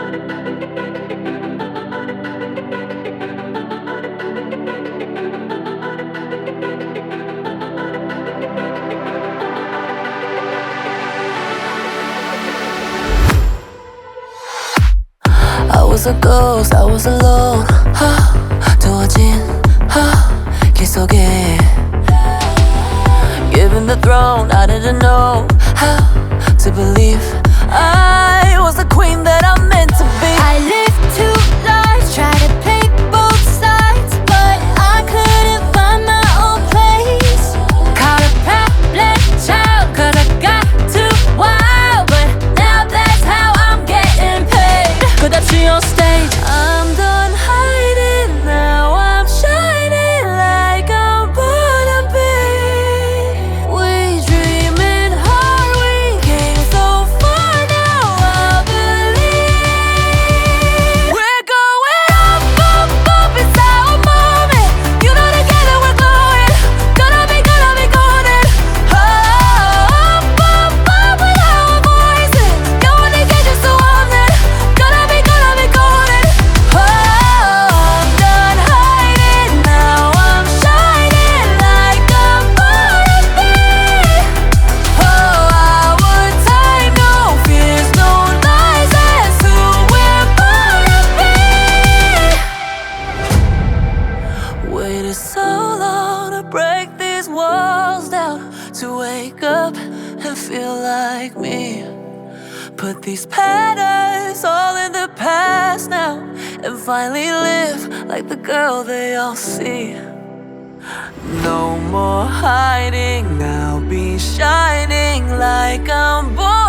I was a ghost, I was alone. 두어진 길 속에 given the throne, I didn't know how to believe I was the queen that I'm meant to be. I lived two lives, tried to play both sides, but I couldn't find my own place. Caught a problem child, cause I got too wild, but now that's how I'm getting paid. 끝없이 on stage, I'm done hiding, now I'm shining like I'm born to be. We dreaming hard, we came so far, now I believe we're going up, up, up, it's our moment. You know together we're glowing, gonna be golden. Up, up, up with our voices, going to get you so I'm there. Gonna be golden. Oh, I'm done hiding, now I'm shining like I'm born to be. Oh, our time, no fears, no lies, that's who we're born to be. Waited so long to break these walls down, to wake up and feel like me. Put these patterns all in the past now, and finally live like the girl they all see. No more hiding, I'll be shining like I'm born